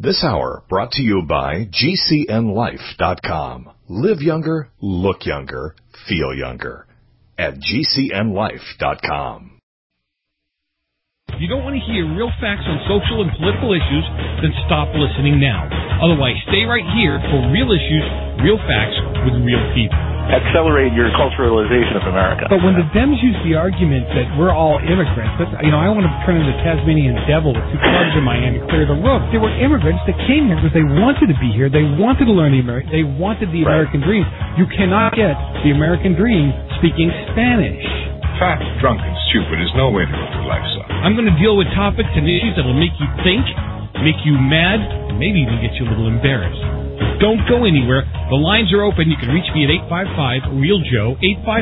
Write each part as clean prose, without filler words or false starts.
This hour brought to you by GCNLife.com. Live younger, look younger, feel younger. At GCNLife.com. If you don't want to hear real facts on social and political issues, then stop listening now. Otherwise, stay right here for real issues, real facts with real people. Accelerate your culturalization of America. But when the Dems use the argument that we're all immigrants, I want to turn into Tasmanian devil with two clubs in my hand and clear the road. They were immigrants that came here because they wanted to be here. They wanted to learn they wanted the American dream. You cannot get the American dream speaking Spanish. Fat, drunk, and stupid is no way to go through life, son. I'm going to deal with topics and issues that will make you think, make you mad, and maybe even get you a little embarrassed. Don't go anywhere. The lines are open. You can reach me at 855-REAL-JOE,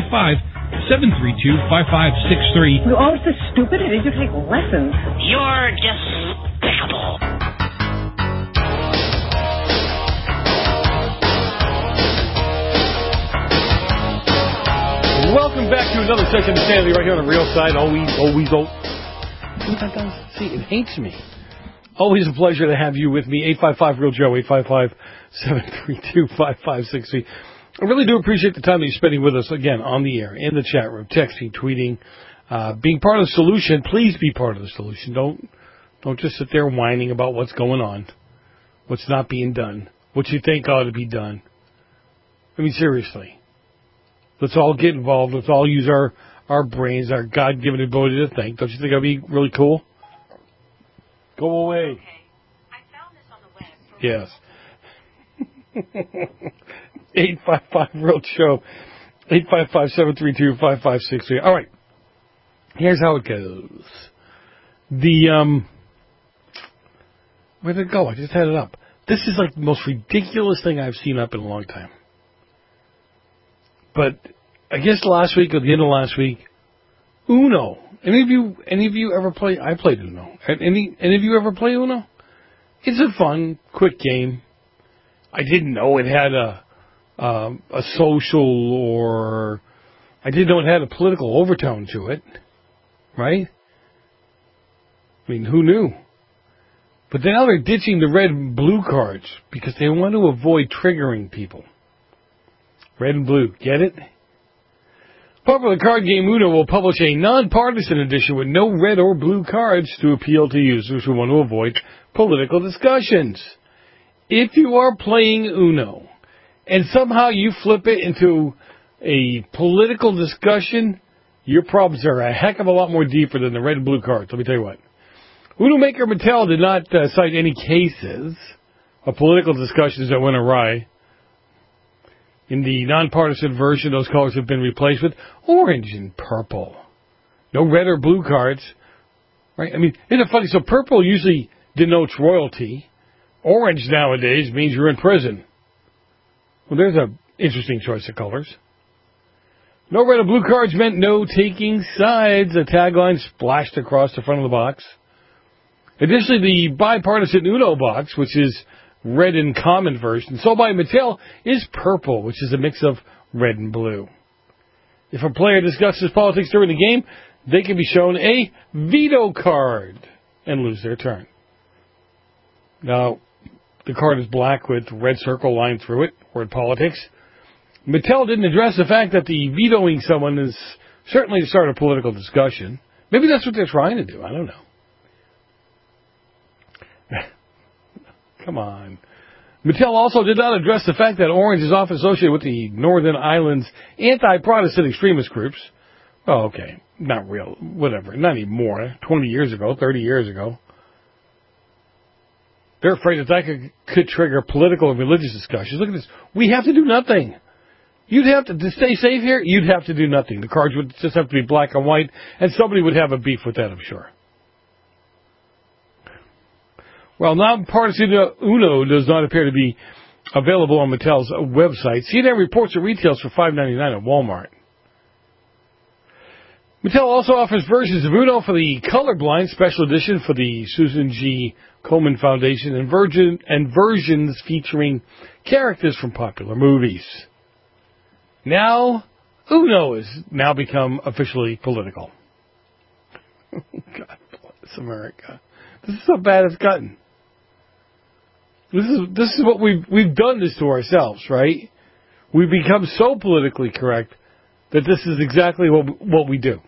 855-732-5563. You're always this stupid. I need to take lessons. You're despicable. Welcome back to another session of Sanity right here on the Real Side. Always. See, it hates me. Always a pleasure to have you with me. 855-REAL-JOE, 855-732-5563. I really do appreciate the time that you're spending with us, again, on the air, in the chat room, texting, tweeting, being part of the solution. Please be part of the solution. Don't just sit there whining about what's going on, what's not being done, what you think ought to be done. I mean, seriously. Let's all get involved. Let's all use our brains, our God-given ability to think. Don't you think that would be really cool? Go away. Okay. I found this on the web. Yes. 855-REAL-JOE. 855-732-5563. All right. Here's how it goes. Where'd it go? I just had it up. This is like the most ridiculous thing I've seen up in a long time. But I guess last week or the end of last week, Uno. Any of you ever play? I played Uno. Any of you ever play Uno? It's a fun, quick game. I didn't know it had a social or I didn't know it had a political overtone to it. Right? I mean, who knew? But now they're ditching the red and blue cards because they want to avoid triggering people. Red and blue. Get it? Popular card game Uno will publish a nonpartisan edition with no red or blue cards to appeal to users who want to avoid political discussions. If you are playing Uno and somehow you flip it into a political discussion, your problems are a heck of a lot more deeper than the red and blue cards. Let me tell you what. Uno maker Mattel did not cite any cases of political discussions that went awry. In the nonpartisan version, those colors have been replaced with orange and purple. No red or blue cards. Right? I mean, isn't it funny? So purple usually denotes royalty. Orange nowadays means you're in prison. Well, there's an interesting choice of colors. No red or blue cards meant no taking sides. A tagline splashed across the front of the box. Additionally, the bipartisan Uno box, which is red and common version, sold by Mattel, is purple, which is a mix of red and blue. If a player discusses politics during the game, they can be shown a veto card and lose their turn. Now, the card is black with red circle lined through it, word politics. Mattel didn't address the fact that the vetoing someone is certainly to start a political discussion. Maybe that's what they're trying to do. I don't know. Come on. Mattel also did not address the fact that orange is often associated with the Northern Ireland's anti-Protestant extremist groups. Oh, okay. Not real. Whatever. Not anymore. 20 years ago, 30 years ago. They're afraid that could trigger political and religious discussions. Look at this. We have to do nothing. You'd have to stay safe here, you'd have to do nothing. The cards would just have to be black and white, and somebody would have a beef with that, I'm sure. Well, nonpartisan Uno does not appear to be available on Mattel's website. CNN reports it retails for $5.99 at Walmart. Mattel also offers versions of Uno for the colorblind, special edition for the Susan G. Komen Foundation, and versions featuring characters from popular movies. Now, Uno has now become officially political. God bless America. This is how bad it's gotten. This is what we've done this to ourselves, right? We've become so politically correct that this is exactly what we do.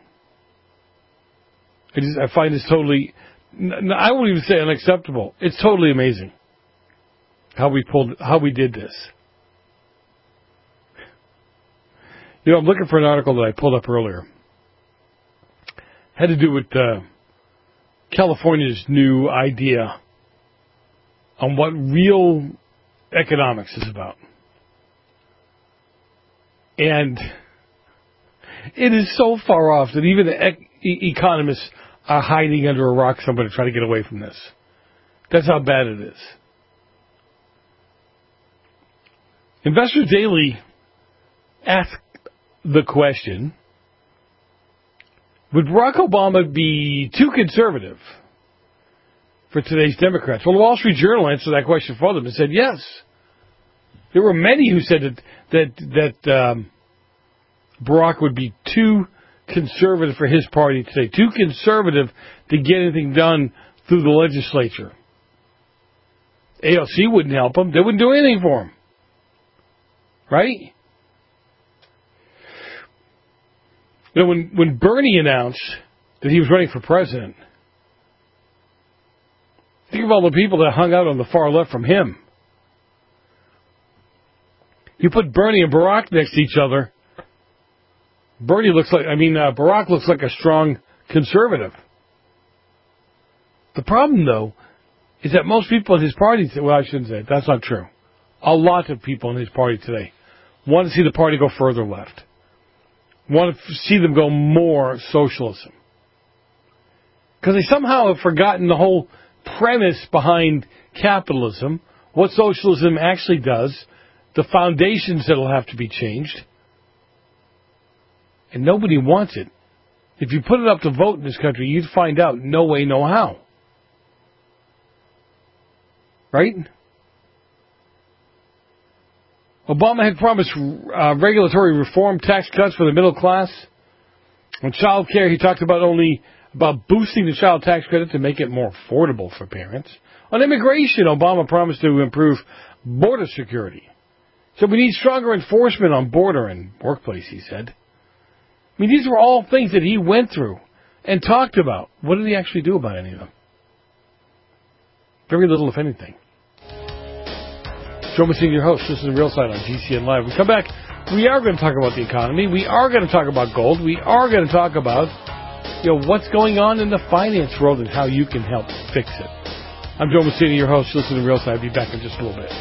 I find this totally, I won't even say unacceptable. It's totally amazing how we did this. You know, I'm looking for an article that I pulled up earlier. Had to do with California's new idea on what real economics is about. And it is so far off that even the economists are hiding under a rock somewhere to try to get away from this. That's how bad it is. Investor Daily asked the question, would Barack Obama be too conservative for today's Democrats? Well, the Wall Street Journal answered that question for them and said yes. There were many who said that Barack would be too conservative for his party today, too conservative to get anything done through the legislature. AOC wouldn't help him. They wouldn't do anything for him. Right? You know, when Bernie announced that he was running for president, think of all the people that hung out on the far left from him. You put Bernie and Barack next to each other, Barack looks like a strong conservative. The problem, though, is that most people in his party, well, I shouldn't say it, that's not true. A lot of people in his party today want to see the party go further left. Want to see them go more socialism. Because they somehow have forgotten the whole premise behind capitalism, what socialism actually does, the foundations that will have to be changed. And nobody wants it. If you put it up to vote in this country, you'd find out no way, no how. Right? Obama had promised regulatory reform, tax cuts for the middle class. On child care, he talked about boosting the child tax credit to make it more affordable for parents. On immigration, Obama promised to improve border security. So we need stronger enforcement on border and workplace, he said. I mean, these were all things that he went through and talked about. What did he actually do about any of them? Very little, if anything. Joe Messina, your host. This is The Real Side on GCN Live. We come back. We are going to talk about the economy. We are going to talk about gold. We are going to talk about, what's going on in the finance world and how you can help fix it. I'm Joe Messina, your host. Listen to The Real Side. I'll be back in just a little bit.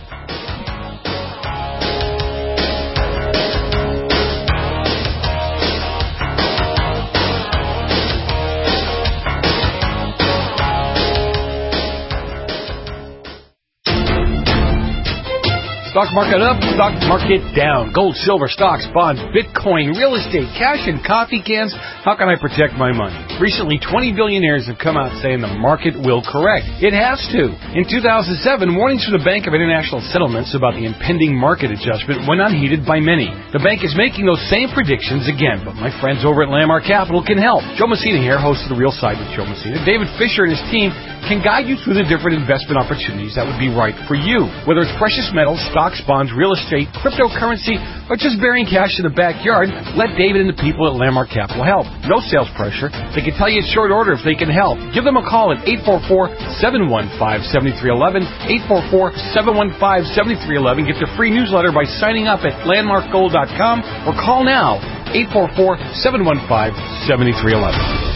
Stock market up, stock market down. Gold, silver, stocks, bonds, Bitcoin, real estate, cash, and coffee cans. How can I protect my money? Recently, 20 billionaires have come out saying the market will correct. It has to. In 2007, warnings from the Bank of International Settlements about the impending market adjustment went unheeded by many. The bank is making those same predictions again, but my friends over at Landmark Capital can help. Joe Messina here, host of The Real Side with Joe Messina. David Fisher and his team can guide you through the different investment opportunities that would be right for you. Whether it's precious metals, stocks, bonds, real estate, cryptocurrency, or just burying cash in the backyard, let David and the people at Landmark Capital help. No sales pressure. They can tell you in short order if they can help. Give them a call at 844-715-7311, 844-715-7311. Get the free newsletter by signing up at landmarkgold.com or call now, 844-715-7311.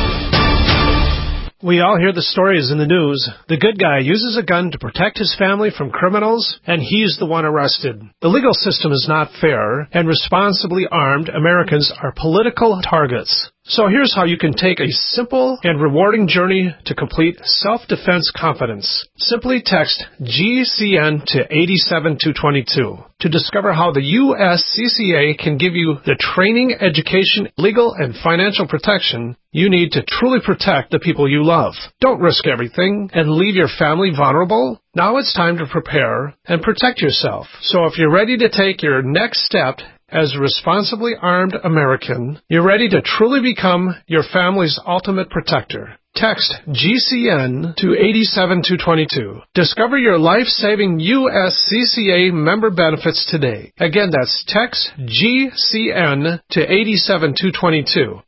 We all hear the stories in the news. The good guy uses a gun to protect his family from criminals, and he's the one arrested. The legal system is not fair, and responsibly armed Americans are political targets. So here's how you can take a simple and rewarding journey to complete self-defense confidence. Simply text GCN to 87222 to discover how the USCCA can give you the training, education, legal, and financial protection you need to truly protect the people you love. Don't risk everything and leave your family vulnerable. Now it's time to prepare and protect yourself. So if you're ready to take your next step as a responsibly armed American, you're ready to truly become your family's ultimate protector. Text GCN to 87222. Discover your life-saving USCCA member benefits today. Again, that's text GCN to 87222.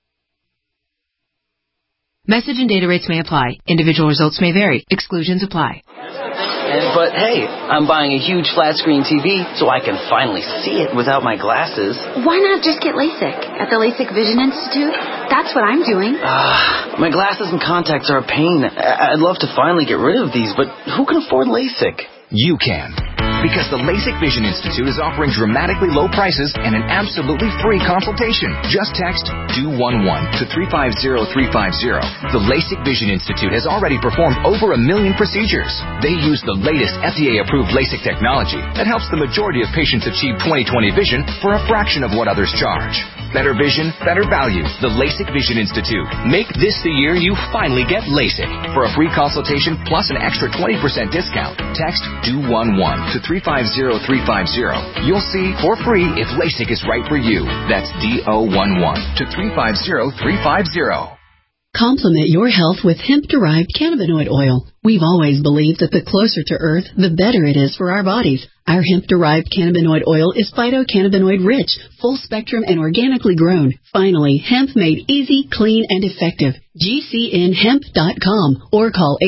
Message and data rates may apply. Individual results may vary. Exclusions apply. But hey, I'm buying a huge flat-screen TV so I can finally see it without my glasses. Why not just get LASIK at the LASIK Vision Institute? That's what I'm doing. My glasses and contacts are a pain. I'd love to finally get rid of these, but who can afford LASIK? You can. Because the LASIK Vision Institute is offering dramatically low prices and an absolutely free consultation. Just text DO11 to 350350. The LASIK Vision Institute has already performed over 1 million procedures. They use the latest FDA-approved LASIK technology that helps the majority of patients achieve 20/20 vision for a fraction of what others charge. Better vision, better value. The LASIK Vision Institute. Make this the year you finally get LASIK. For a free consultation plus an extra 20% discount, text DO11 to 350350. You'll see for free if LASIK is right for you. That's DO11 to 350350. Complement your health with hemp-derived cannabinoid oil. We've always believed that the closer to Earth, the better it is for our bodies. Our hemp-derived cannabinoid oil is phytocannabinoid-rich, full-spectrum, and organically grown. Finally, hemp made easy, clean, and effective. GCNhemp.com or call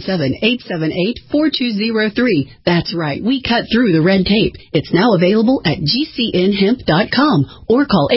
877-878-4203. That's right, we cut through the red tape. It's now available at GCNhemp.com or call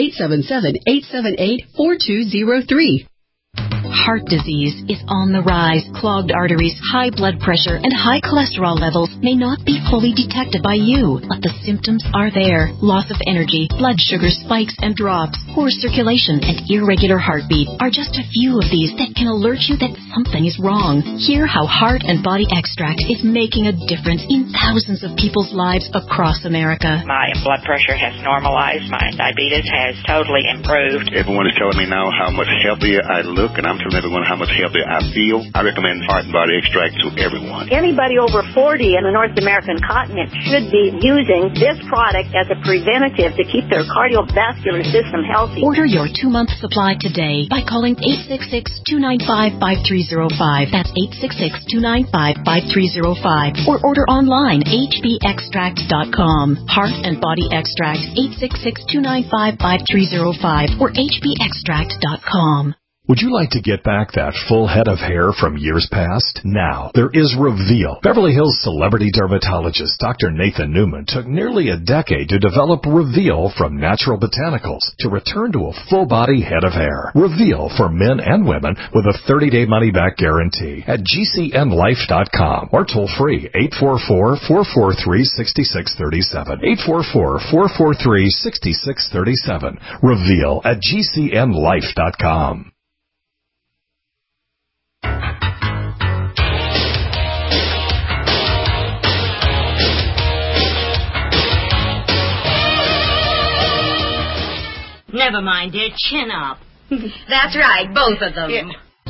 877-878-4203. Heart disease is on the rise. Clogged arteries, high blood pressure, and high cholesterol levels may not be fully detected by you, but the symptoms are there. Loss of energy, blood sugar spikes and drops, poor circulation, and irregular heartbeat are just a few of these that can alert you that something is wrong. Hear how Heart and Body Extract is making a difference in thousands of people's lives across America. My blood pressure has normalized. My diabetes has totally improved. Everyone is telling me now how much healthier I look, and I'm telling everyone how much healthier I feel. I recommend Heart and Body Extract to everyone. Anybody over 40 in the North American continent should be using this product as a preventative to keep their cardiovascular system healthy. Order your 2-month supply today by calling 866-295-5305. That's 866-295-5305. Or order online, hbextract.com. Heart and Body Extract, 866-295-5305 or hbextract.com. Would you like to get back that full head of hair from years past? Now, there is Reveal. Beverly Hills celebrity dermatologist Dr. Nathan Newman took nearly a decade to develop Reveal from natural botanicals to return to a full-body head of hair. Reveal for men and women with a 30-day money-back guarantee at GCNlife.com or toll-free 844-443-6637. 844-443-6637. Reveal at GCNlife.com. Never mind, dear. Chin up. That's right, both of them. Yeah.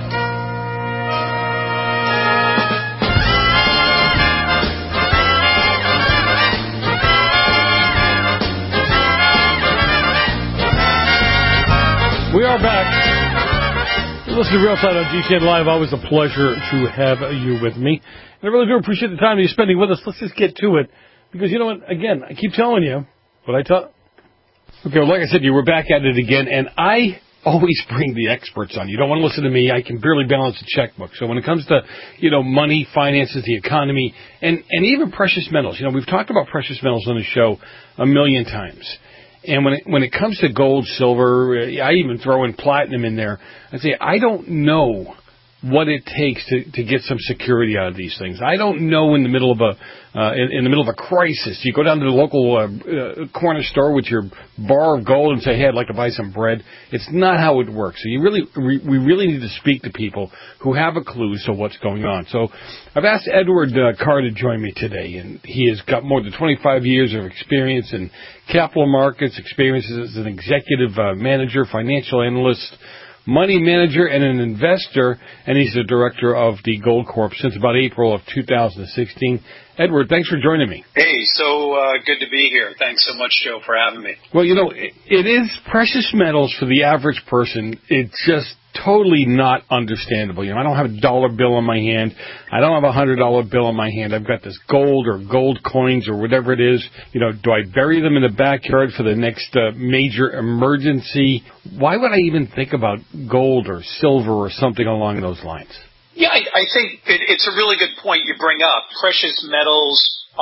We are back. Listen to Real Time on GCN Live. Always a pleasure to have you with me. And I really do appreciate the time you're spending with us. Let's just get to it. Because you know what? Again, I keep telling you what I taught. Okay, well, like I said, you were back at it again, and I always bring the experts on. You don't want to listen to me. I can barely balance a checkbook. So when it comes to, money, finances, the economy, and even precious metals, we've talked about precious metals on the show a million times. And when it comes to gold, silver, I even throw in platinum in there. I say, I don't know what it takes to get some security out of these things. I don't know in the middle of a crisis. You go down to the local corner store with your bar of gold and say, hey, I'd like to buy some bread. It's not how it works. So we really need to speak to people who have a clue as to what's going on. So I've asked Edward Carr to join me today, and he has got more than 25 years of experience in capital markets, experience as an executive manager, financial analyst, money manager, and an investor, and he's the director of the Gold Corp since about April of 2016. Edward, thanks for joining me. Hey, so good to be here. Thanks so much, Joe, for having me. Well, it is precious metals for the average person. It just totally not understandable. I don't have a dollar bill in my hand. I don't have a $100 bill in my hand. I've got this gold or gold coins or whatever it is. Do I bury them in the backyard for the next major emergency? Why would I even think about gold or silver or something along those lines? Yeah, I think it's a really good point you bring up. Precious metals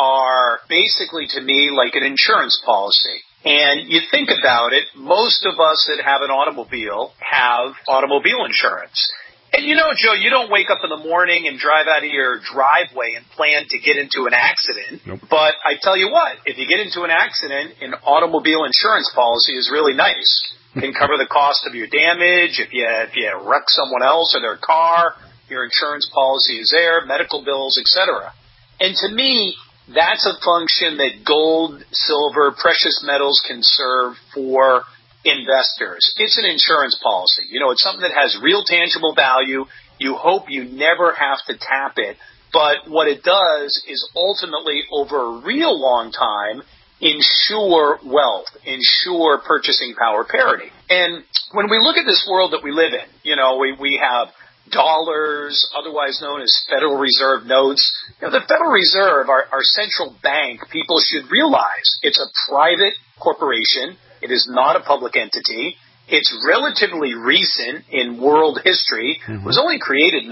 are basically, to me, like an insurance policy. And you think about it, most of us that have an automobile have automobile insurance. And Joe, you don't wake up in the morning and drive out of your driveway and plan to get into an accident. Nope. But I tell you what, if you get into an accident, an automobile insurance policy is really nice. It can cover the cost of your damage. If you wreck someone else or their car, your insurance policy is there, medical bills, etc. And to me, that's a function that gold, silver, precious metals can serve for investors. It's an insurance policy. It's something that has real tangible value. You hope you never have to tap it. But what it does is ultimately, over a real long time, ensure wealth, ensure purchasing power parity. And when we look at this world that we live in, we have dollars, otherwise known as Federal Reserve notes. The Federal Reserve, our central bank, people should realize it's a private corporation. It is not a public entity. It's relatively recent in world history. It was only created in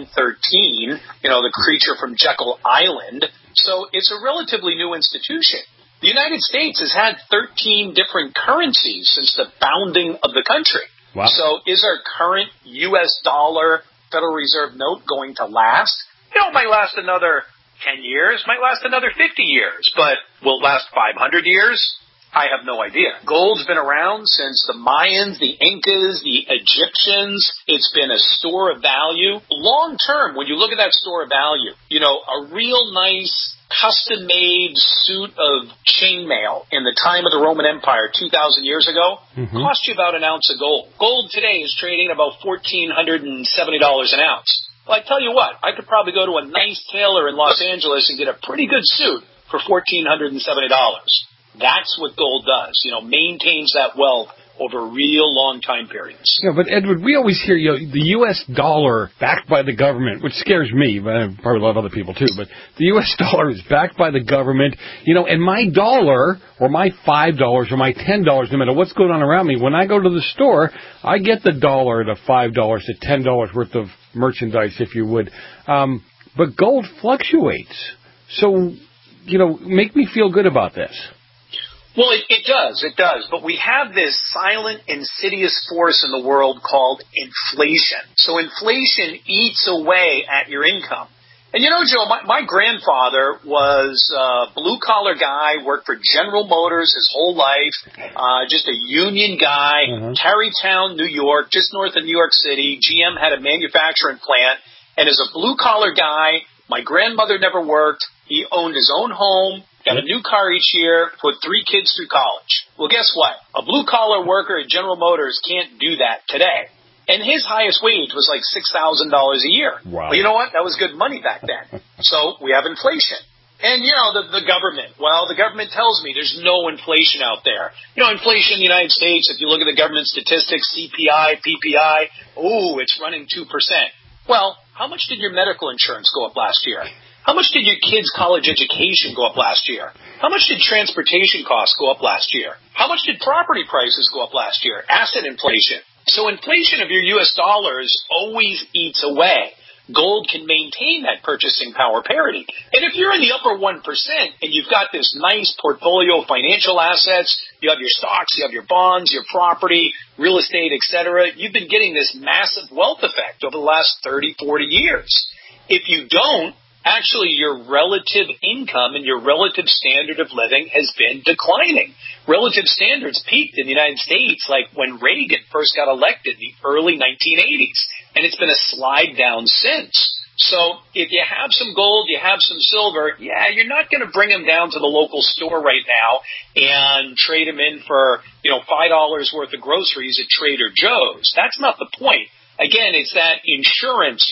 1913, the creature from Jekyll Island. So it's a relatively new institution. The United States has had 13 different currencies since the founding of the country. Wow. So is our current U.S. dollar Federal Reserve note going to last? It might last another 10 years, might last another 50 years, but will it last 500 years? I have no idea. Gold's been around since the Mayans, the Incas, the Egyptians. It's been a store of value. Long term, when you look at that store of value, a real nice custom-made suit of chainmail in the time of the Roman Empire 2,000 years ago cost you about an ounce of gold. Gold today is trading about $1,470 an ounce. Well, I tell you what, I could probably go to a nice tailor in Los Angeles and get a pretty good suit for $1,470. That's what gold does, maintains that wealth over real long time periods. Yeah, but Edward, we always hear the U.S. dollar backed by the government, which scares me, but probably a lot of other people too, but the U.S. dollar is backed by the government, and my dollar or my $5 or my $10, no matter what's going on around me, when I go to the store, I get the $1 to $5 to $10 worth of merchandise, if you would. But gold fluctuates. So, make me feel good about this. Well, it does. But we have this silent, insidious force in the world called inflation. So inflation eats away at your income. And Joe, my grandfather was a blue-collar guy, worked for General Motors his whole life, just a union guy, Tarrytown, New York, just north of New York City. GM had a manufacturing plant. And as a blue-collar guy, my grandmother never worked. He owned his own home. Got a new car each year, put 3 kids through college. Well, guess what? A blue-collar worker at General Motors can't do that today. And his highest wage was like $6,000 a year. Wow. Well, you know what? That was good money back then. So we have inflation. And, the government. Well, the government tells me there's no inflation out there. Inflation in the United States, if you look at the government statistics, CPI, PPI, it's running 2%. Well, how much did your medical insurance go up last year? How much did your kids' college education go up last year? How much did transportation costs go up last year? How much did property prices go up last year? Asset inflation. So inflation of your U.S. dollars always eats away. Gold can maintain that purchasing power parity. And if you're in the upper 1% and you've got this nice portfolio of financial assets, you have your stocks, you have your bonds, your property, real estate, etc., you've been getting this massive wealth effect over the last 30, 40 years. If you don't, actually, your relative income and your relative standard of living has been declining. Relative standards peaked in the United States like when Reagan first got elected in the early 1980s, and it's been a slide down since. So if you have some gold, you have some silver, you're not going to bring them down to the local store right now and trade them in for, $5 worth of groceries at Trader Joe's. That's not the point. Again, it's that insurance,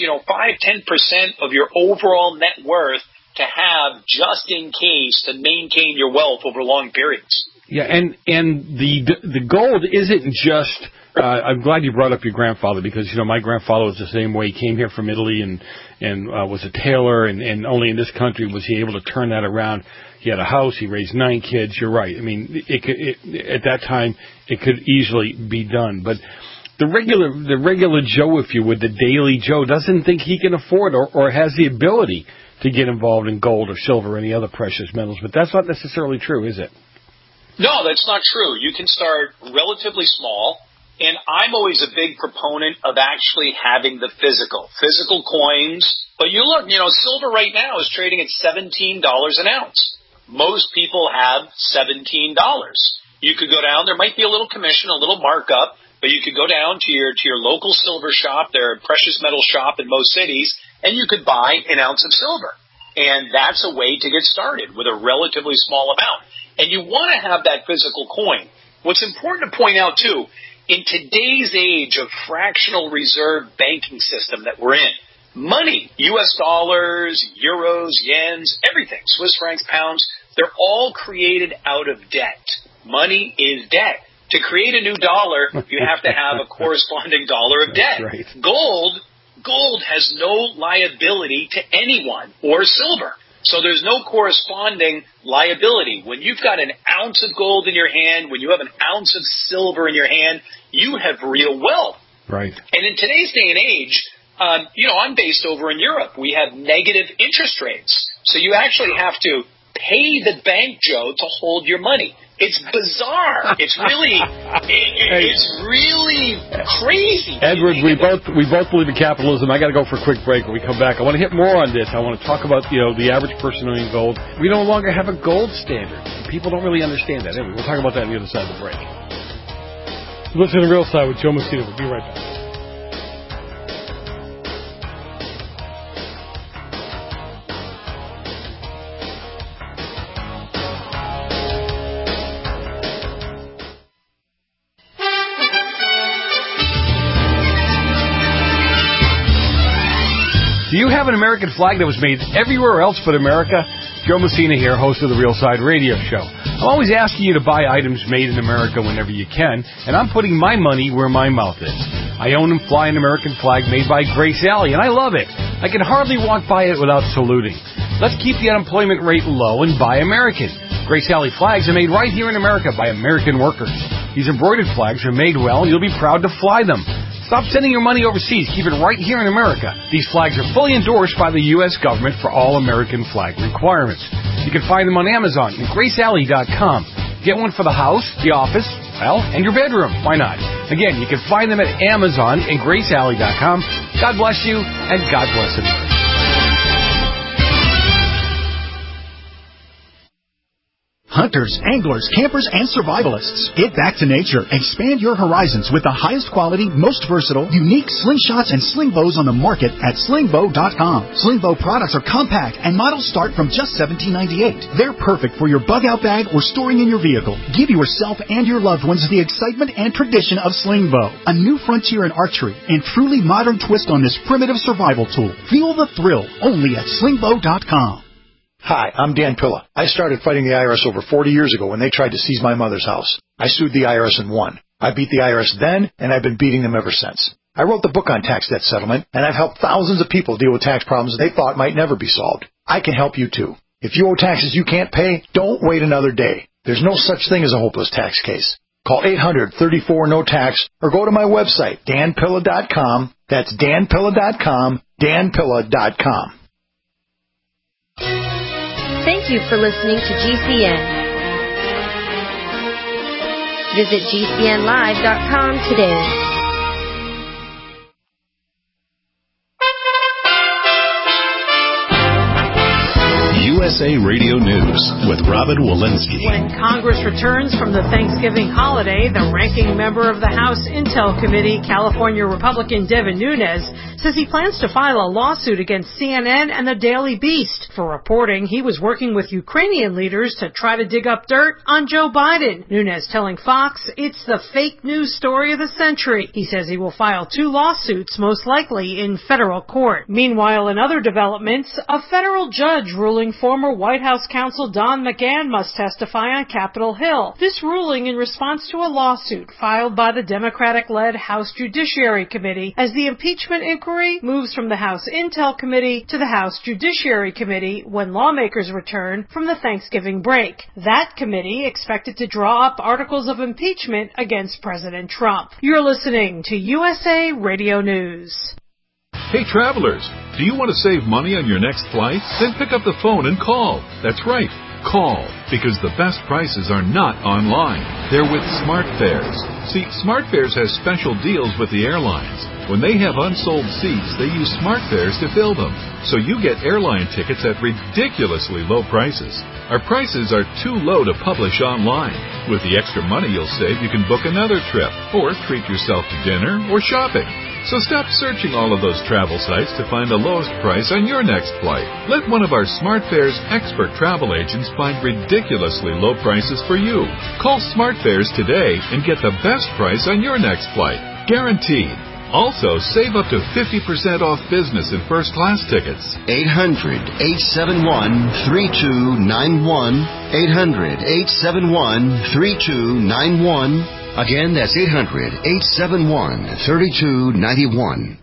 5-10% of your overall net worth to have just in case to maintain your wealth over long periods. Yeah, and the gold isn't just I'm glad you brought up your grandfather because, my grandfather was the same way. He came here from Italy and was a tailor, and only in this country was he able to turn that around. He had a house. He raised 9 kids. You're right. I mean, at that time, it could easily be done. But the regular Joe, if you would, the daily Joe, doesn't think he can afford or has the ability to get involved in gold or silver or any other precious metals. But that's not necessarily true, is it? No, that's not true. You can start relatively small, and I'm always a big proponent of actually having the physical coins. But you look, silver right now is trading at $17 an ounce. Most people have $17. You could go down. There might be a little commission, a little markup, but you could go down to your local silver shop, their precious metal shop in most cities, and you could buy an ounce of silver. And that's a way to get started with a relatively small amount. And you want to have that physical coin. What's important to point out, too, in today's age of fractional reserve banking system that we're in, money, U.S. dollars, euros, yens, everything, Swiss francs, pounds, they're all created out of debt. Money is debt. To create a new dollar, you have to have a corresponding dollar of debt. Right. Gold has no liability to anyone, or silver. So there's no corresponding liability. When you've got an ounce of gold in your hand, when you have an ounce of silver in your hand, you have real wealth. Right. And in today's day and age, I'm based over in Europe. We have negative interest rates. So you actually have to pay the bank, Joe, to hold your money. It's bizarre. It's really crazy. Edward, we both believe in capitalism. I got to go for a quick break. When we come back, I want to hit more on this. I want to talk about the average person owning gold. We no longer have a gold standard. People don't really understand that. Anyway, we'll talk about that on the other side of the break. Listen to The Real Side with Joe Messina. We'll be right back. Do you have an American flag that was made everywhere else but America? Joe Messina here, host of the Real Side Radio Show. I'm always asking you to buy items made in America whenever you can, and I'm putting my money where my mouth is. I own and fly an American flag made by Grace Alley, and I love it. I can hardly walk by it without saluting. Let's keep the unemployment rate low and buy American. Grace Alley flags are made right here in America by American workers. These embroidered flags are made well, and you'll be proud to fly them. Stop sending your money overseas. Keep it right here in America. These flags are fully endorsed by the U.S. government for all American flag requirements. You can find them on Amazon and GraceAlley.com. Get one for the house, the office, and your bedroom. Why not? Again, you can find them at Amazon and GraceAlley.com. God bless you, and God bless America. Hunters, anglers, campers, and survivalists. Get back to nature. Expand your horizons with the highest quality, most versatile, unique slingshots and sling bows on the market at slingbow.com. Slingbow products are compact and models start from just $17.98. They're perfect for your bug-out bag or storing in your vehicle. Give yourself and your loved ones the excitement and tradition of Slingbow, a new frontier in archery and truly modern twist on this primitive survival tool. Feel the thrill only at slingbow.com. Hi, I'm Dan Pilla. I started fighting the IRS over 40 years ago when they tried to seize my mother's house. I sued the IRS and won. I beat the IRS then, and I've been beating them ever since. I wrote the book on tax debt settlement, and I've helped thousands of people deal with tax problems they thought might never be solved. I can help you too. If you owe taxes you can't pay, don't wait another day. There's no such thing as a hopeless tax case. Call 800-34-NO-TAX or go to my website, danpilla.com. That's danpilla.com, danpilla.com. Thank you for listening to GCN. Visit GCNlive.com today. USA Radio News with Robin Walensky. When Congress returns from the Thanksgiving holiday, the ranking member of the House Intel Committee, California Republican Devin Nunes, says he plans to file a lawsuit against CNN and the Daily Beast for reporting he was working with Ukrainian leaders to try to dig up dirt on Joe Biden. Nunes telling Fox it's the fake news story of the century. He says he will file 2 lawsuits, most likely in federal court. Meanwhile, in other developments, a federal judge ruling former former White House counsel Don McGahn must testify on Capitol Hill. This ruling in response to a lawsuit filed by the Democratic-led House Judiciary Committee as the impeachment inquiry moves from the House Intel Committee to the House Judiciary Committee when lawmakers return from the Thanksgiving break. That committee expected to draw up articles of impeachment against President Trump. You're listening to USA Radio News. Hey travelers, do you want to save money on your next flight? Then pick up the phone and call. That's right, call, because the best prices are not online. They're with SmartFares. See, SmartFares has special deals with the airlines. When they have unsold seats, they use SmartFares to fill them. So you get airline tickets at ridiculously low prices. Our prices are too low to publish online. With the extra money you'll save, you can book another trip, or treat yourself to dinner or shopping. So stop searching all of those travel sites to find the lowest price on your next flight. Let one of our SmartFares expert travel agents find ridiculously low prices for you. Call SmartFares today and get the best price on your next flight. Guaranteed. Also, save up to 50% off business and first class tickets. 800-871-3291. 800-871-3291. Again, that's 800-871-3291.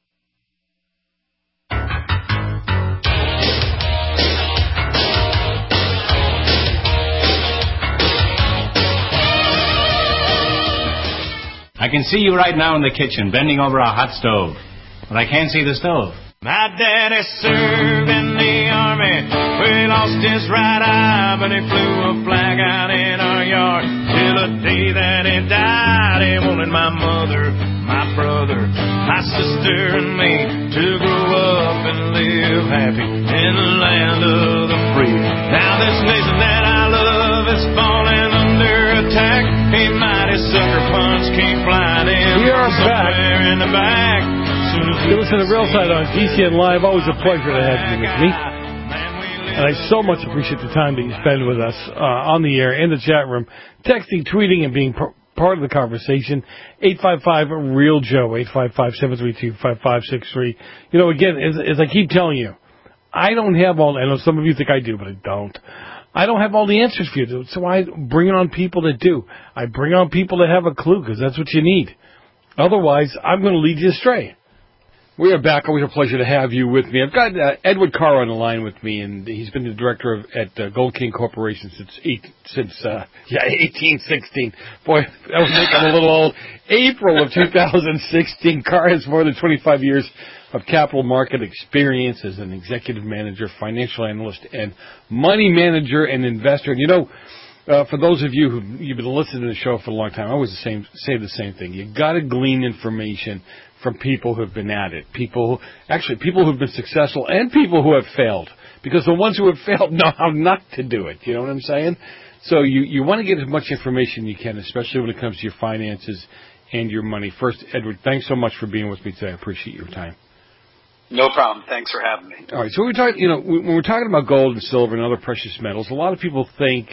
I can see you right now in the kitchen, bending over a hot stove. But I can't see the stove. My daddy served in the army. We lost his right eye, but he flew a flag out in our yard. Till the day that he died, he wanted my mother, my brother, my sister, and me to grow up and live happy in the land of the free. Now this nation that I love is falling under attack. A mighty sucker punch came flying in from somewhere in the back. You listen to Real Side on GCN Live. Always a pleasure to have you with me. And I so much appreciate the time that you spend with us on the air, in the chat room, texting, tweeting, and being part of the conversation. 855-REAL-JOE, 855-732-5563. You know, again, as I keep telling you, I don't have all, I know some of you think I do, but I don't. I don't have all the answers for you, so I bring on people that do. I bring on people that have a clue, because that's what you need. Otherwise, I'm going to lead you astray. We are back. Always a pleasure to have you with me. I've got Edward Carr on the line with me, and he's been the director at Gold King Corporation since 1816. Boy, that was making a little old. April of 2016. Carr has more than 25 years of capital market experience as an executive manager, financial analyst, and money manager and investor. And you know, for those of you you've been listening to the show for a long time, I always say the same thing. You got to glean information from people who have been at it, people who have been successful and people who have failed, because the ones who have failed know how not to do it. You know what I'm saying? So you want to get as much information you can, especially when it comes to your finances and your money. First, Edward, thanks so much for being with me today. I appreciate your time. No problem. Thanks for having me. All right. So when we're talking about gold and silver and other precious metals, a lot of people think,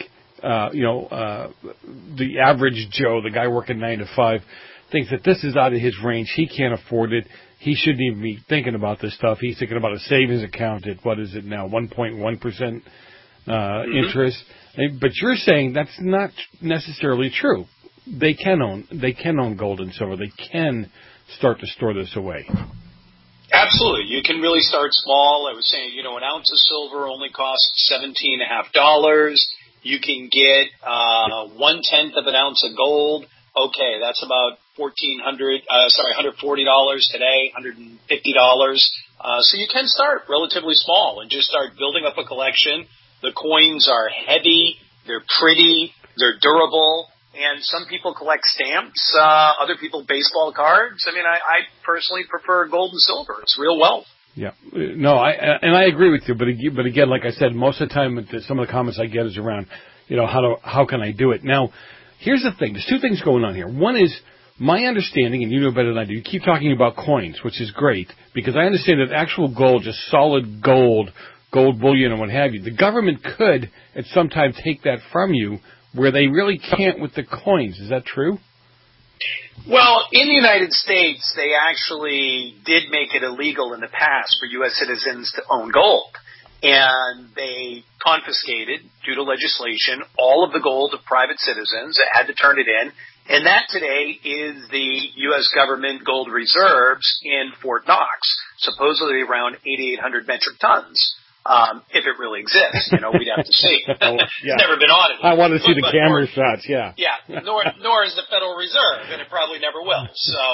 the average Joe, the guy working 9 to 5, thinks that this is out of his range. He can't afford it. He shouldn't even be thinking about this stuff. He's thinking about a savings account at, what is it now, 1.1% interest. But you're saying that's not necessarily true. They can own gold and silver. They can start to store this away. Absolutely. You can really start small. I was saying, an ounce of silver only costs $17.50. You can get 1/10 of an ounce of gold. Okay, that's about $140 today, $150. So you can start relatively small and just start building up a collection. The coins are heavy, they're pretty, they're durable, and some people collect stamps, other people baseball cards. I mean, I personally prefer gold and silver. It's real wealth. Yeah, no, I agree with you, but again, like I said, most of the time, some of the comments I get is around, how can I do it? Now, here's the thing. There's two things going on here. One is my understanding, and you know better than I do. You keep talking about coins, which is great, because I understand that actual gold, just solid gold bullion and what have you, the government could at some time take that from you where they really can't with the coins. Is that true? Well, in the United States, they actually did make it illegal in the past for U.S. citizens to own gold. and they confiscated, due to legislation, all of the gold of private citizens that had to turn it in. And that today is the U.S. government gold reserves in Fort Knox, supposedly around 8,800 metric tons. If it really exists, we'd have to see. It's never been audited. I want to see the camera shots, yeah. Yeah, nor is the Federal Reserve, and it probably never will.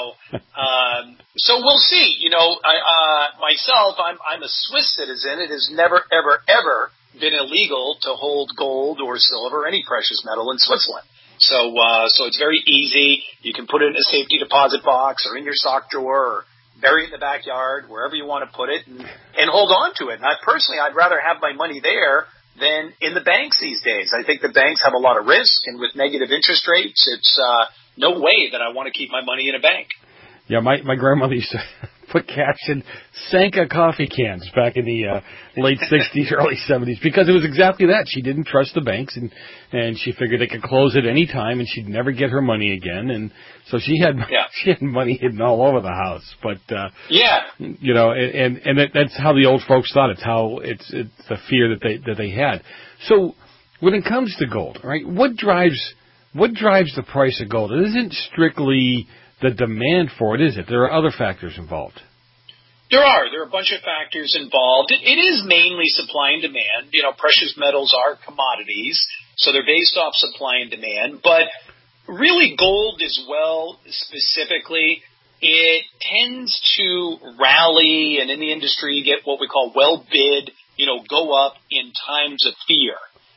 So we'll see. Myself, I'm a Swiss citizen. It has never, ever, ever been illegal to hold gold or silver or any precious metal in Switzerland. So it's very easy. You can put it in a safety deposit box or in your sock drawer or bury it in the backyard, wherever you want to put it, and hold on to it. And I'd rather have my money there than in the banks these days. I think the banks have a lot of risk, and with negative interest rates, it's no way that I want to keep my money in a bank. Yeah, my grandmother used to put cash in Sanka coffee cans back in the late 60s, early 70s, because it was exactly that. She didn't trust the banks, and she figured they could close at any time, and she'd never get her money again. And so she had money hidden all over the house. But that's how the old folks thought. It's how it's the fear that they had. So when it comes to gold, right? What drives the price of gold? It isn't strictly the demand for it, is it? There are other factors involved. There are a bunch of factors involved. It is mainly supply and demand. Precious metals are commodities, so they're based off supply and demand. But really, gold as well, specifically, it tends to rally, and in the industry, get what we call well bid, go up in times of fear.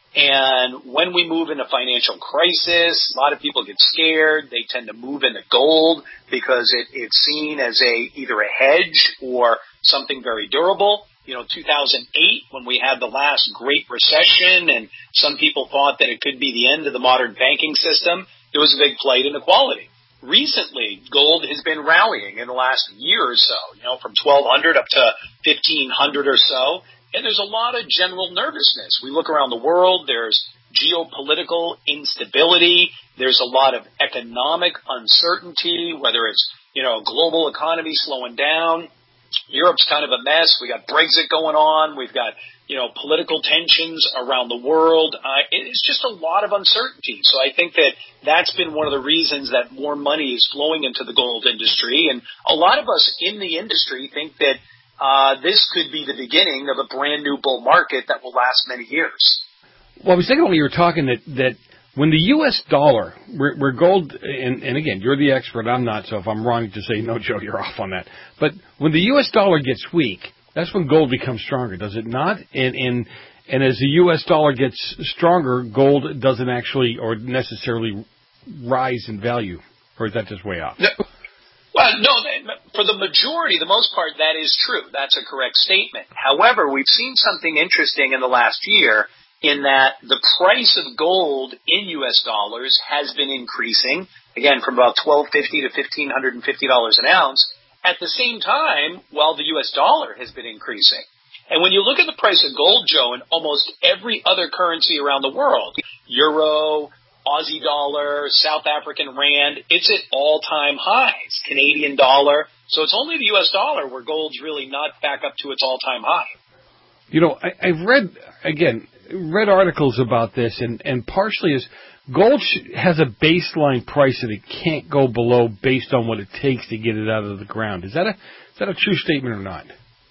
And when we move into financial crisis, a lot of people get scared. They tend to move into gold because it's seen as either a hedge or something very durable. 2008, when we had the last Great Recession, and some people thought that it could be the end of the modern banking system, there was a big flight in equality. Recently, gold has been rallying in the last year or so, from 1,200 up to 1,500 or so. And there's a lot of general nervousness. We look around the world, there's geopolitical instability, there's a lot of economic uncertainty, whether it's, global economy slowing down. Europe's kind of a mess. We got Brexit going on. We've got, political tensions around the world. It's just a lot of uncertainty. So I think that's been one of the reasons that more money is flowing into the gold industry. And a lot of us in the industry think that this could be the beginning of a brand new bull market that will last many years. Well, I was thinking when you were talking that when the U.S. dollar, where gold, and again, you're the expert, I'm not, so if I'm wrong, just say, no, Joe, you're off on that. But when the U.S. dollar gets weak, that's when gold becomes stronger, does it not? And as the U.S. dollar gets stronger, gold doesn't actually or necessarily rise in value, or is that just way off? No. Well, no, for the majority, the most part, that is true. That's a correct statement. However, we've seen something interesting in the last year in that the price of gold in U.S. dollars has been increasing, again, from about $1,250 to $1,550 an ounce, at the same time while the U.S. dollar has been increasing. And when you look at the price of gold, Joe, in almost every other currency around the world, euro, Aussie dollar, South African rand, it's at all-time highs, Canadian dollar. So it's only the U.S. dollar where gold's really not back up to its all-time high. I've read articles about this, and partially is gold has a baseline price that it can't go below based on what it takes to get it out of the ground. Is that a true statement or not?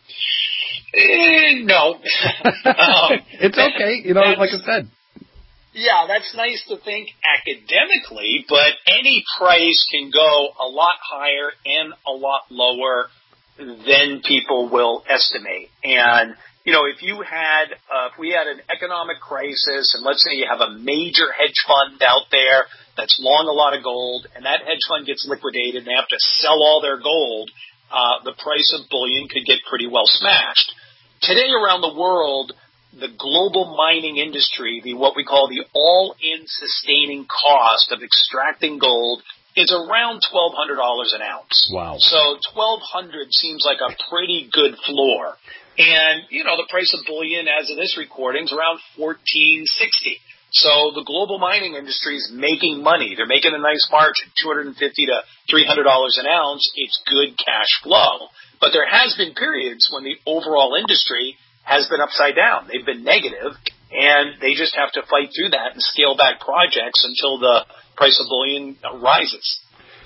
No. It's okay. Like I said. Yeah, that's nice to think academically, but any price can go a lot higher and a lot lower than people will estimate. And, if we had an economic crisis, and let's say you have a major hedge fund out there that's long a lot of gold, and that hedge fund gets liquidated and they have to sell all their gold, the price of bullion could get pretty well smashed. Today around the world, the global mining industry, what we call the all-in sustaining cost of extracting gold, is around $1,200 an ounce. Wow. So $1,200 seems like a pretty good floor. And, the price of bullion as of this recording is around $1,460. So the global mining industry is making money. They're making a nice margin, $250 to $300 an ounce. It's good cash flow. But there has been periods when the overall industry has been upside down. They've been negative, and they just have to fight through that and scale back projects until the price of bullion rises.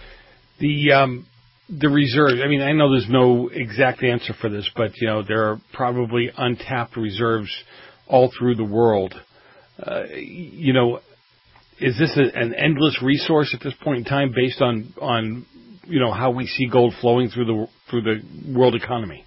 The reserves, I mean, I know there's no exact answer for this, but, there are probably untapped reserves all through the world. Is this an endless resource at this point in time based on how we see gold flowing through the world economy?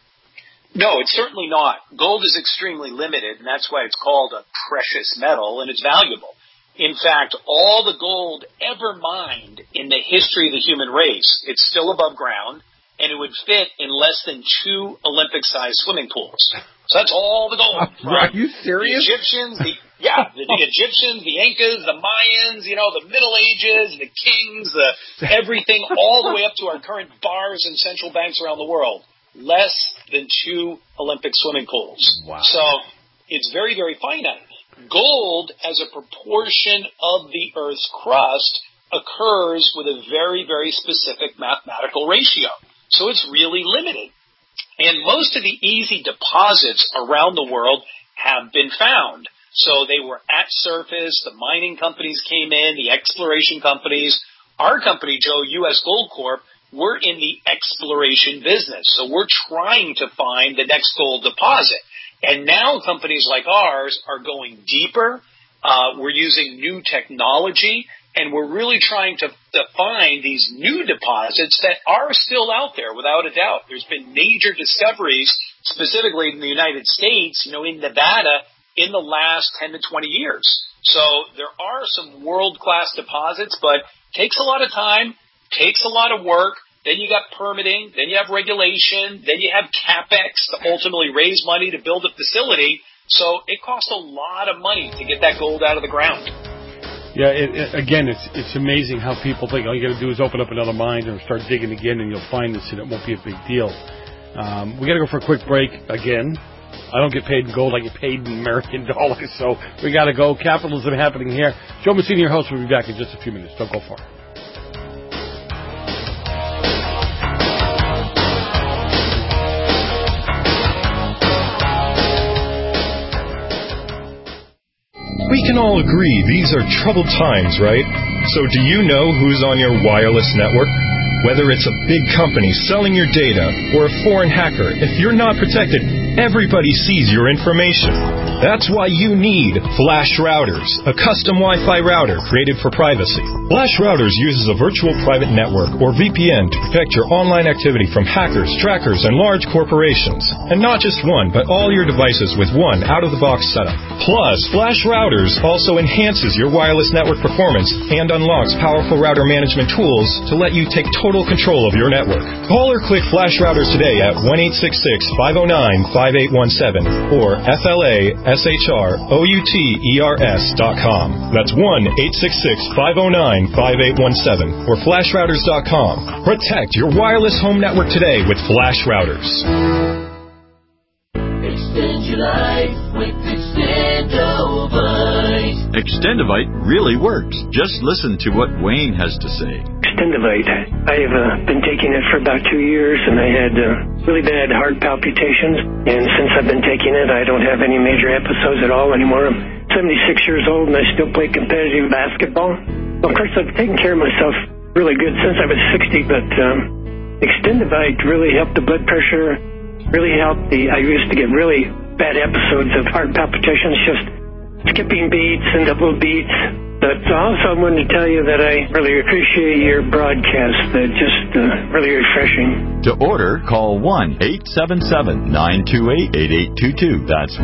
No, it's certainly not. Gold is extremely limited, and that's why it's called a precious metal, and it's valuable. In fact, all the gold ever mined in the history of the human race, it's still above ground, and it would fit in less than 2 Olympic-sized swimming pools. So that's all the gold. Are you serious? The Egyptians, the Egyptians, the Incas, the Mayans, the Middle Ages, the kings, everything, all the way up to our current bars and central banks around the world. Less than 2 Olympic swimming pools. Wow. So it's very, very finite. Gold, as a proportion of the Earth's crust, occurs with a very, very specific mathematical ratio. So it's really limited. And most of the easy deposits around the world have been found. So they were at surface, the mining companies came in, the exploration companies. Our company, Joe, U.S. Gold Corp, we're in the exploration business. So we're trying to find the next gold deposit. And now companies like ours are going deeper. We're using new technology, and we're really trying to find these new deposits that are still out there, without a doubt. There's been major discoveries, specifically in the United States, in Nevada, in the last 10 to 20 years. So there are some world-class deposits, but it takes a lot of time, takes a lot of work. Then you got permitting, then you have regulation, then you have CapEx to ultimately raise money to build a facility. So it costs a lot of money to get that gold out of the ground. Yeah, it's amazing how people think all you got to do is open up another mine or start digging again, and you'll find this, and it won't be a big deal. We got to go for a quick break again. I don't get paid in gold; I get paid in American dollars. So we got to go. Capitalism happening here. Joe Messina, your host, will be back in just a few minutes. Don't go far. We can all agree these are troubled times, right? So do you know who's on your wireless network? Whether it's a big company selling your data or a foreign hacker, if you're not protected, everybody sees your information. That's why you need Flash Routers, a custom Wi-Fi router created for privacy. Flash Routers uses a virtual private network, or VPN, to protect your online activity from hackers, trackers, and large corporations. And not just one, but all your devices with one out-of-the-box setup. Plus, Flash Routers also enhances your wireless network performance and unlocks powerful router management tools to let you take total control of your network. Call or click Flash Routers today at 1-866-509-5817 or FLASHROUTERS.com. That's 1-866-509-5817 or FlashRouters.com. Protect your wireless home network today with Flash Routers. Extend your life with Extendovite. Extendovite really works. Just listen to what Wayne has to say. Extendovite. I've been taking it for about 2 years, and I had really bad heart palpitations. And since I've been taking it, I don't have any major episodes at all anymore. I'm 76 years old, and I still play competitive basketball. Well, of course, I've taken care of myself really good since I was 60, but Extendovite really helped the blood pressure, really helped I used to get really bad episodes of heart palpitations, just skipping beats and double beats. But also I wanted to tell you that I really appreciate your broadcast. They're just really refreshing. To order, call 1-877-928-8822. That's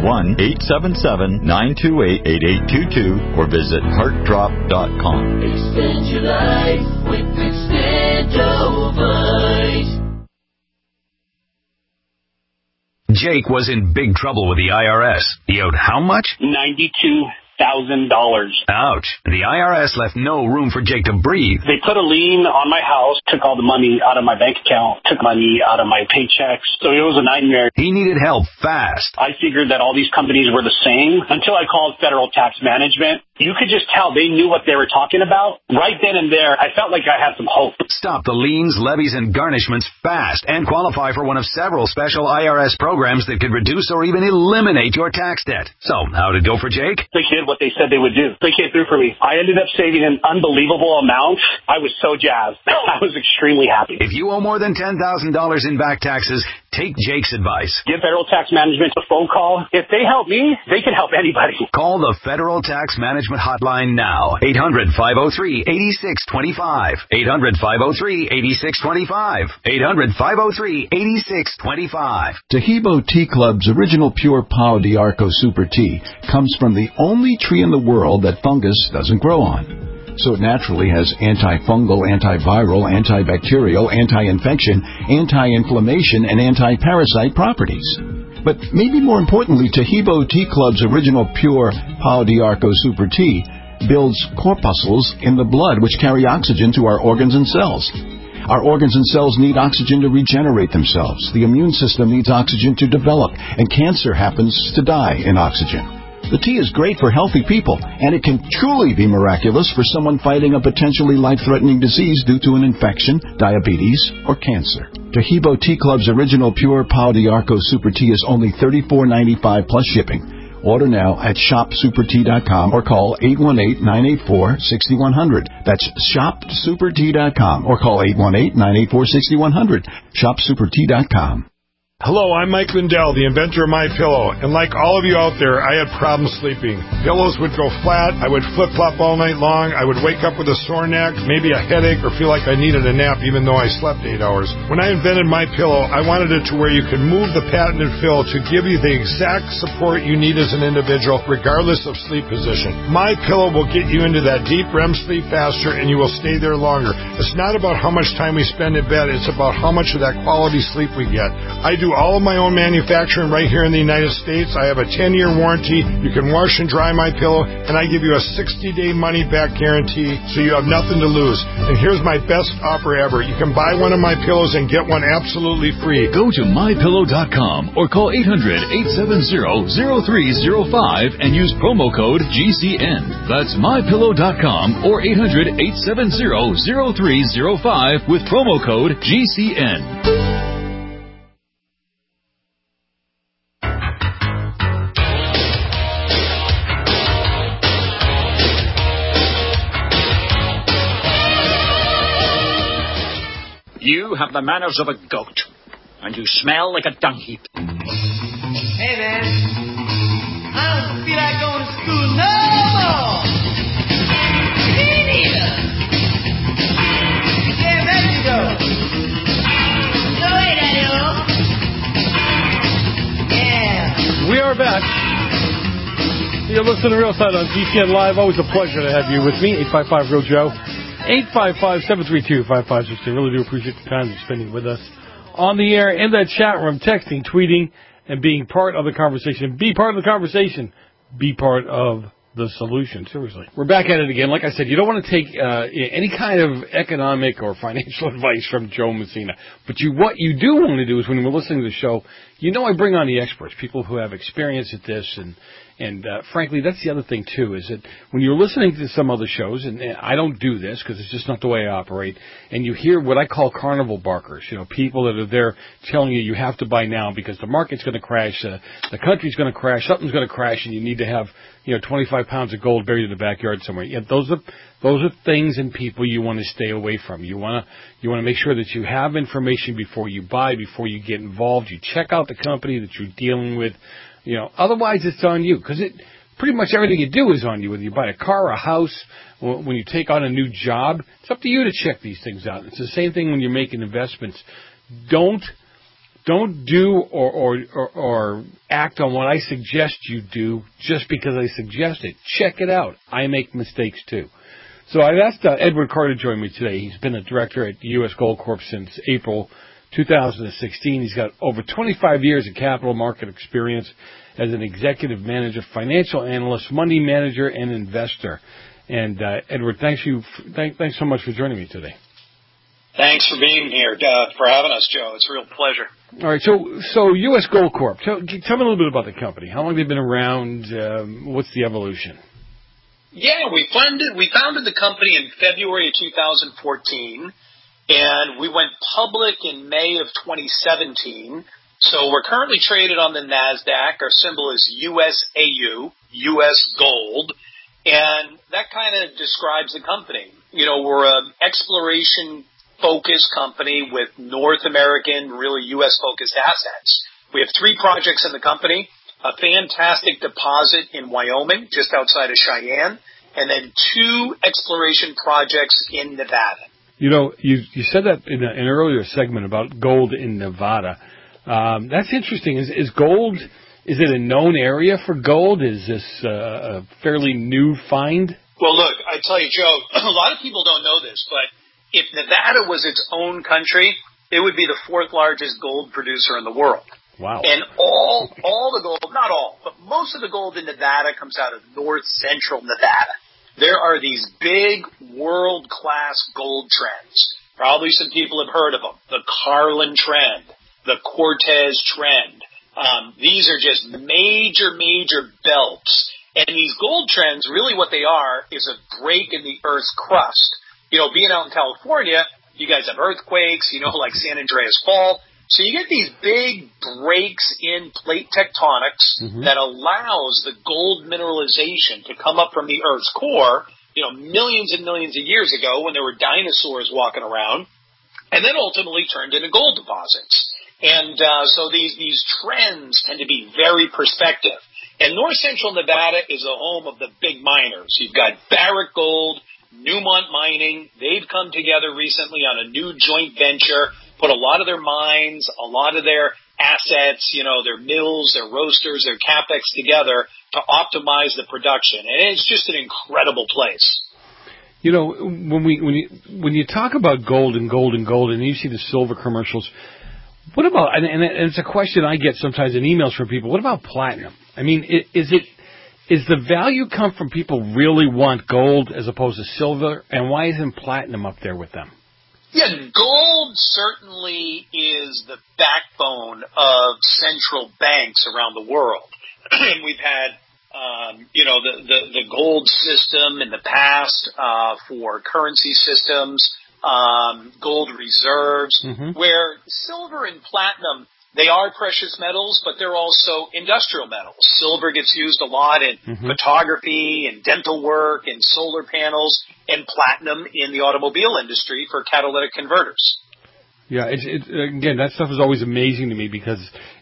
1-877-928-8822 or visit heartdrop.com. Extend your life with Extendovite. Jake was in big trouble with the IRS. He owed how much? $92,000. Ouch. The IRS left no room for Jake to breathe. They put a lien on my house, took all the money out of my bank account, took money out of my paychecks. So it was a nightmare. He needed help fast. I figured that all these companies were the same until I called Federal Tax Management. you could just tell they knew what they were talking about. Right then and there, I felt like I had some hope. Stop the liens, levies, and garnishments fast and qualify for one of several special IRS programs that could reduce or even eliminate your tax debt. So, how did it go for Jake? They did what they said they would do. They came through for me. I ended up saving an unbelievable amount. I was so jazzed. I was extremely happy. If you owe more than $10,000 in back taxes, take Jake's advice. Give Federal Tax Management a phone call. If they help me, they can help anybody. Call the Federal Tax Management Hotline now. 800-503-8625. 800-503-8625. 800-503-8625. Tahibo Tea Club's original pure Pau d'Arco Super Tea comes from the only tree in the world that fungus doesn't grow on. So it naturally has antifungal, antiviral, antibacterial, anti-infection, anti-inflammation, and anti-parasite properties. But maybe more importantly, Tahibo Tea Club's original pure Pau d'Arco Super Tea builds corpuscles in the blood which carry oxygen to our organs and cells. Our organs and cells need oxygen to regenerate themselves. The immune system needs oxygen to develop, and cancer happens to die in oxygen. The tea is great for healthy people, and it can truly be miraculous for someone fighting a potentially life-threatening disease due to an infection, diabetes, or cancer. Tahibo Tea Club's original pure Pau d'Arco Super Tea is only $34.95 plus shipping. Order now at shopsupertea.com or call 818-984-6100. That's shopsupertea.com or call 818-984-6100. Shopsupertea.com. Hello, I'm Mike Lindell, the inventor of MyPillow, and like all of you out there, I had problems sleeping. Pillows would go flat, I would flip-flop all night long, I would wake up with a sore neck, maybe a headache, or feel like I needed a nap even though I slept 8 hours. When I invented MyPillow, I wanted it to where you could move the patented fill to give you the exact support you need as an individual, regardless of sleep position. MyPillow will get you into that deep REM sleep faster, and you will stay there longer. It's not about how much time we spend in bed, it's about how much of that quality sleep we get. I do all of my own manufacturing right here in the United States. I have a 10-year warranty. You can wash and dry my pillow, and I give you a 60-day money-back guarantee, so you have nothing to lose. And here's my best offer ever. You can buy one of my pillows and get one absolutely free. Go to MyPillow.com or call 800-870-0305 and use promo code GCN. That's MyPillow.com or 800-870-0305 with promo code GCN. You have the manners of a goat, and you smell like a dung heap. Hey, man. I don't feel like going to school no more. Me neither. Yeah, there you go. No way, Daddy-o. Yeah. We are back. You're listening to Real Side on GCN Live. Always a pleasure to have you with me. 855-REAL-JOE. 855-732-5560. Really do appreciate the time you're spending with us on the air, in that chat room, texting, tweeting, and being part of the conversation. Be part of the conversation. Be part of the solution. Seriously. We're back at it again. Like I said, you don't want to take any kind of economic or financial advice from Joe Messina. But what you do want to do is when we're listening to the show, I bring on the experts, people who have experience at this, and frankly, that's the other thing, too, is that when you're listening to some other shows, and I don't do this because it's just not the way I operate, and you hear what I call carnival barkers, people that are there telling you have to buy now because the market's going to crash, the country's going to crash, something's going to crash, and you need to have 25 pounds of gold buried in the backyard somewhere. Yeah, those are things and people you want to stay away from. You want to make sure that you have information before you buy, before you get involved. You check out the company that you're dealing with. Otherwise it's on you, because pretty much everything you do is on you. Whether you buy a car or a house, when you take on a new job, it's up to you to check these things out. It's the same thing when you're making investments. Don't do or act on what I suggest you do just because I suggest it. Check it out. I make mistakes too. So I've asked Edward Carter to join me today. He's been a director at U.S. Gold Corp since April 2016. He's got over 25 years of capital market experience as an executive manager, financial analyst, money manager, and investor. And Edward, thanks so much for joining me today. Thanks for being here, for having us, Joe. It's a real pleasure. All right, so U.S. Gold Corp. Tell me a little bit about the company. How long have they been around? What's the evolution? Yeah, we founded the company in February of 2014, and we went public in May of 2017. So we're currently traded on the NASDAQ. Our symbol is USAU, US Gold, and that kind of describes the company. You know, we're an exploration-focused company with North American, really U.S.-focused assets. We have 3 projects in the company, a fantastic deposit in Wyoming, just outside of Cheyenne, and then 2 exploration projects in Nevada. You know, you said that in an earlier segment about gold in Nevada. That's interesting. Is gold, is it a known area for gold? Is this a fairly new find? Well, look, I tell you, Joe, a lot of people don't know this, but if Nevada was its own country, it would be the 4th largest gold producer in the world. Wow. And all the gold, not all, but most of the gold in Nevada comes out of north central Nevada. There are these big world-class gold trends. Probably some people have heard of them. The Carlin Trend, the Cortez Trend. These are just major belts. And these gold trends, really what they are is a break in the Earth's crust. You know, being out in California, you guys have earthquakes, you know, like San Andreas Fault. So you get these big breaks in plate tectonics that allows the gold mineralization to come up from the Earth's core, you know, millions and millions of years ago when there were dinosaurs walking around, and then ultimately turned into gold deposits. And so these trends tend to be very prospective. And north central Nevada is the home of the big miners. You've got Barrick Gold, Newmont Mining. They've come together recently on a new joint venture, put a lot of their mines, a lot of their assets, you know, their mills, their roasters, their CapEx together to optimize the production. And it's just an incredible place. You know, when you talk about gold and you see the silver commercials, what about, and it's a question I get sometimes in emails from people, what about platinum? I mean, is the value come from people really want gold as opposed to silver? And why isn't platinum up there with them? Yeah, gold certainly is the backbone of central banks around the world. And we've had, you know, the gold system in the past for currency systems, gold reserves, where silver and platinum, they are precious metals, but they're also industrial metals. Silver gets used a lot in photography and dental work and solar panels, and platinum in the automobile industry for catalytic converters. Yeah, again, that stuff is always amazing to me because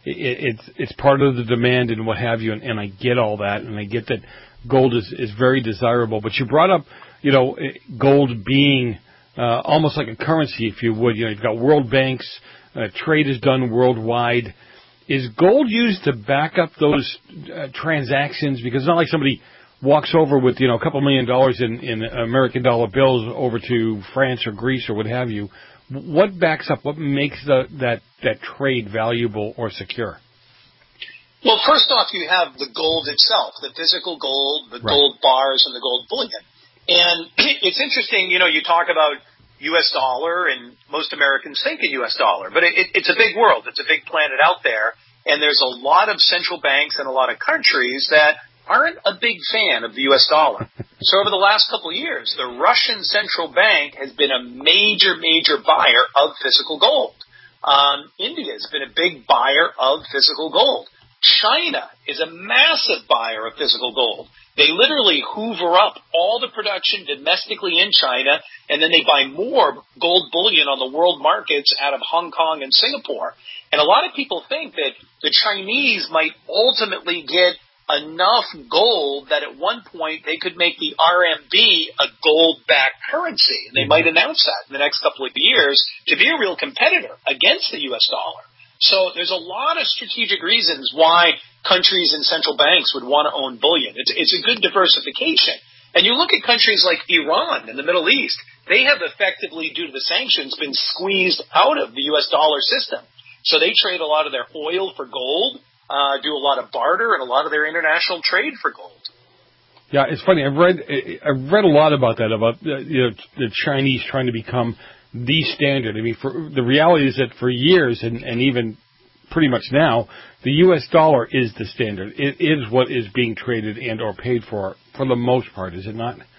it's part of the demand and what have you, and I get all that, and I get that gold is very desirable. But you brought up, you know, gold being almost like a currency, if you would. You know, you've got world banks. Trade is done worldwide. Is gold used to back up those transactions? Because it's not like somebody walks over with, you know, a couple $1 million in American dollar bills over to France or Greece or what have you. What backs up? What makes that trade valuable or secure? Well, first off, you have the gold itself, the physical gold, the gold bars, and the gold bullion. And it's interesting, you know, you talk about U.S. dollar, and most Americans think in U.S. dollar. But it's a big world. It's a big planet out there. And there's a lot of central banks and a lot of countries that aren't a big fan of the U.S. dollar. So over the last couple of years, the Russian central bank has been a major buyer of physical gold. India has been a big buyer of physical gold. China is a massive buyer of physical gold. They literally hoover up all the production domestically in China, and then they buy more gold bullion on the world markets out of Hong Kong and Singapore. And a lot of people think that the Chinese might ultimately get enough gold that at one point they could make the RMB a gold-backed currency. And they might announce that in the next couple of years to be a real competitor against the U.S. dollar. So there's a lot of strategic reasons why countries and central banks would want to own bullion. It's a good diversification. And you look at countries like Iran in the Middle East, they have effectively, due to the sanctions, been squeezed out of the U.S. dollar system. So they trade a lot of their oil for gold, do a lot of barter, and a lot of their international trade for gold. Yeah, it's funny. I've read a lot about that, about the Chinese trying to become the standard. I mean, the reality is that for years, and even pretty much now, the U.S. dollar is the standard. It is what is being traded and or paid for for the most part, is it not? 100%.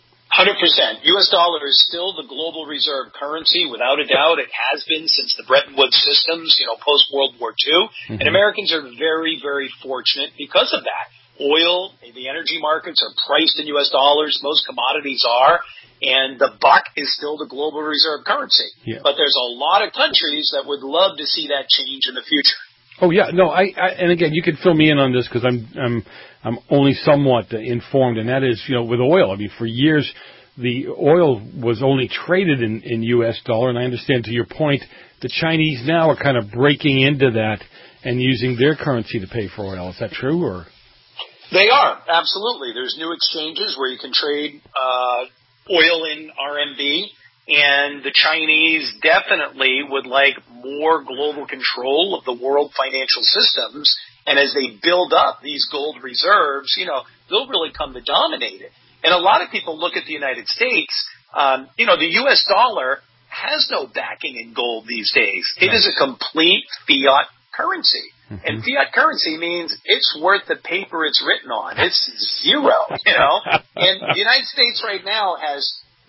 U.S. dollar is still the global reserve currency, without a doubt. It has been since the Bretton Woods systems, post-World War II. Mm-hmm. And Americans are very, very fortunate because of that. Oil, the energy markets are priced in U.S. dollars. Most commodities are. And the buck is still the global reserve currency. Yeah. But there's a lot of countries that would love to see that change in the future. Oh yeah, no, and again, you can fill me in on this because I'm only somewhat informed, and that is, with oil. I mean, for years, the oil was only traded in U.S. dollar, and I understand, to your point, the Chinese now are kind of breaking into that and using their currency to pay for oil. Is that true, or? They are, absolutely. There's new exchanges where you can trade oil in RMB. And the Chinese definitely would like more global control of the world financial systems. And as they build up these gold reserves, they'll really come to dominate it. And a lot of people look at the United States, the U.S. dollar has no backing in gold these days. It is a complete fiat currency. Mm-hmm. And fiat currency means it's worth the paper it's written on. It's zero, And the United States right now has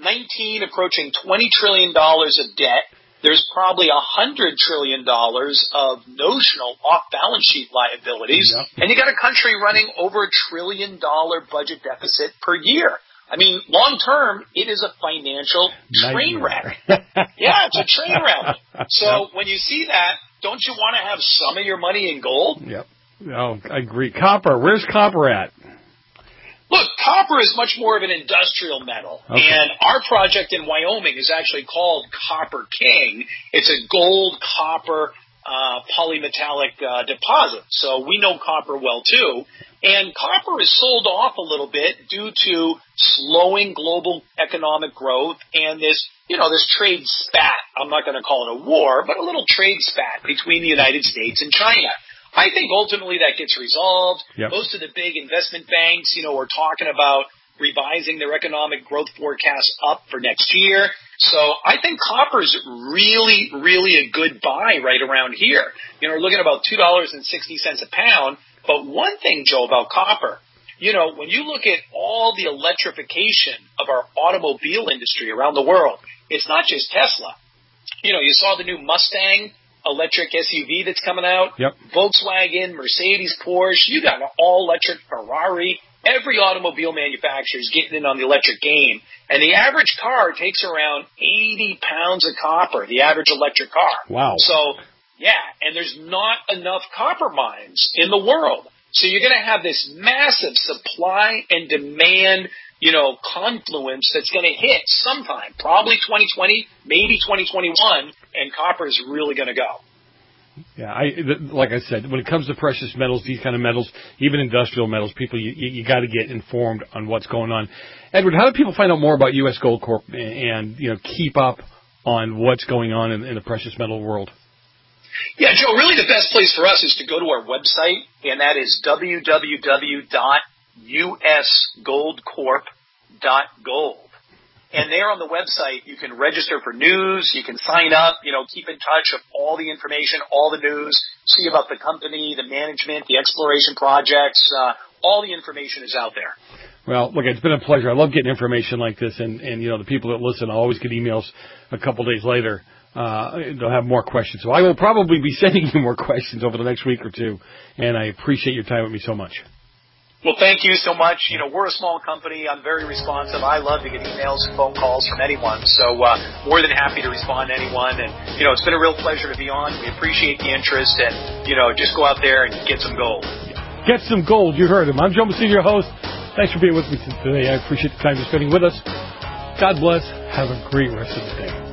19 approaching $20 trillion of debt. There's probably $100 trillion of notional off-balance sheet liabilities. Yep. And you got a country running over $1 trillion budget deficit per year. I mean, long term, it is a financial train wreck. Yeah, it's a train wreck. So when you see that, don't you want to have some of your money in gold? Yep. Oh, I agree. Copper. Where's copper at? Look, copper is much more of an industrial metal, and our project in Wyoming is actually called Copper King. It's a gold-copper polymetallic deposit, so we know copper well, too. And copper is sold off a little bit due to slowing global economic growth and this trade spat. I'm not going to call it a war, but a little trade spat between the United States and China. I think ultimately that gets resolved. Yep. Most of the big investment banks, are talking about revising their economic growth forecast up for next year. So I think copper is really, really a good buy right around here. We're looking at about $2.60 a pound. But one thing, Joe, about copper, when you look at all the electrification of our automobile industry around the world, it's not just Tesla. You saw the new Mustang electric SUV that's coming out. Yep. Volkswagen, Mercedes, Porsche. You got an all-electric Ferrari. Every automobile manufacturer is getting in on the electric game. And the average car takes around 80 pounds of copper, the average electric car. Wow. So, yeah, and there's not enough copper mines in the world. So you're going to have this massive supply and demand, confluence that's going to hit sometime, probably 2020, maybe 2021, and copper is really going to go. Yeah, like I said, when it comes to precious metals, these kind of metals, even industrial metals, people, you got to get informed on what's going on. Edward, how do people find out more about U.S. Gold Corp and keep up on what's going on in the precious metal world? Yeah, Joe, really the best place for us is to go to our website, and that is www.usgoldcorp.gold. And there on the website, you can register for news, you can sign up, keep in touch of all the information, all the news, see about the company, the management, the exploration projects, all the information is out there. Well, look, it's been a pleasure. I love getting information like this, and the people that listen, I always get emails a couple days later. They'll have more questions. So I will probably be sending you more questions over the next week or two, and I appreciate your time with me so much. Well, thank you so much. We're a small company. I'm very responsive. I love to get emails and phone calls from anyone. So more than happy to respond to anyone. And, it's been a real pleasure to be on. We appreciate the interest. And, just go out there and get some gold. Get some gold. You heard him. I'm Joe Messina, your host. Thanks for being with me today. I appreciate the time you're spending with us. God bless. Have a great rest of the day.